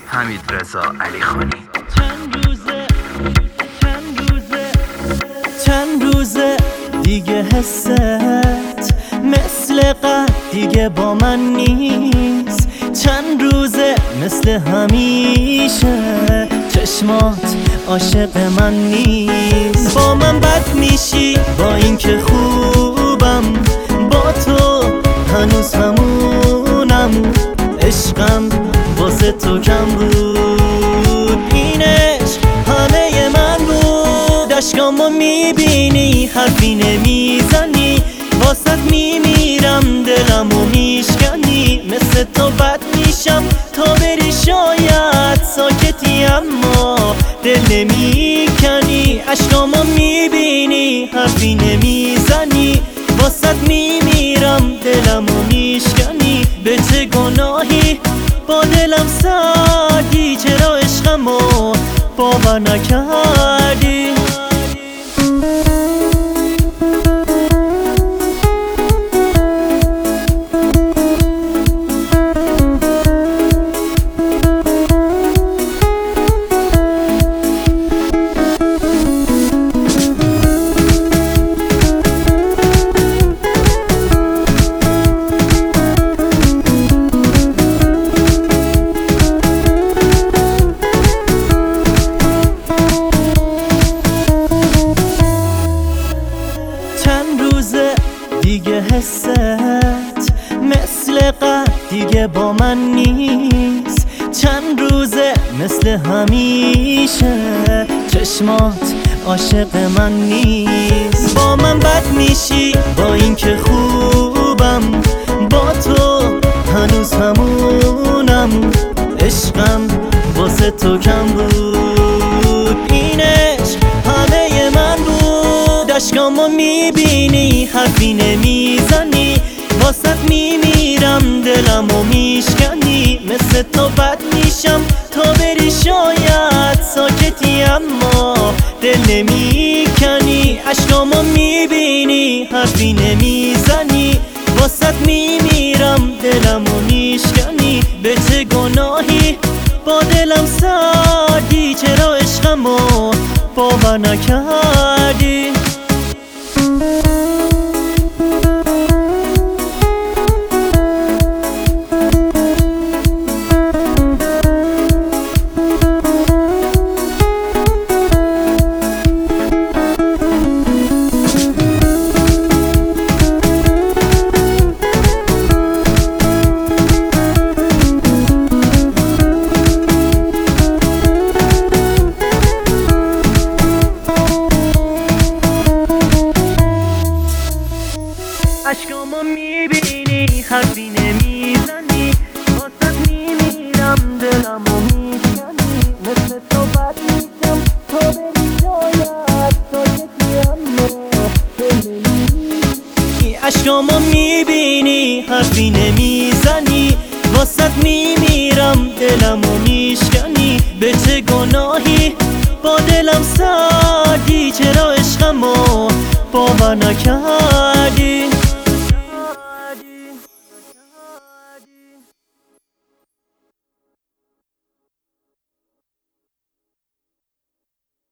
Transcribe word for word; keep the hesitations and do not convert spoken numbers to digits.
حمیدرضا علیخانی. چند روزه چند روزه چند روزه دیگه حست مثل قد دیگه با من نیست. چند روزه مثل همیشه چشمات عاشق من نیست. با من بد میشی با اینکه خوبم، با تو هنوز همونم. عشقم واسه تو کم بود، این عشق همه من بود. اشکامو میبینی حرفی نمیزنی، واسط میمیرم دلمو میشکنی. مثل تو بد میشم تا بری شاید ساکتی اما دل نمیکنی. اشکامو میبینی حرفی نمیزنی، واسط میمیرم دلمو میشکنی. به چه گناهی با دلم سردی، چرا عشقمو باور نکردی؟ دیگه حست مثل قد دیگه با من نیست. چند روزه مثل همیشه چشمات عاشق من نیست. با من بد میشی با اینکه خوبم، با تو هنوز همونم. عشقم واسه تو کم بود، این عشق همه من بود. اشکامو میبینی حرفی نمیزنی، واسط میمیرم دلمو میشکنی. مثل تو بد میشم تا بری شاید ساکتی اما دل نمیکنی. اشکامو میبینی حرفی نمیزنی، واسط میمیرم دلمو میشکنی. به چه گناهی با دلم سردی، چرا عشقمو باور نکردی؟ اشکامو میبینی حرفی نمیزنی، واسط میمیرم دلمو میشکنی. مثل تو بد میشم تا بری شاید ساکتی اما دل نمیکنی. اشکامو میبینی حرفی نمیزنی، واسط میمیرم دلمو میشکنی. به چه گناهی با دلم سردی، چرا عشقمو باور نکردی؟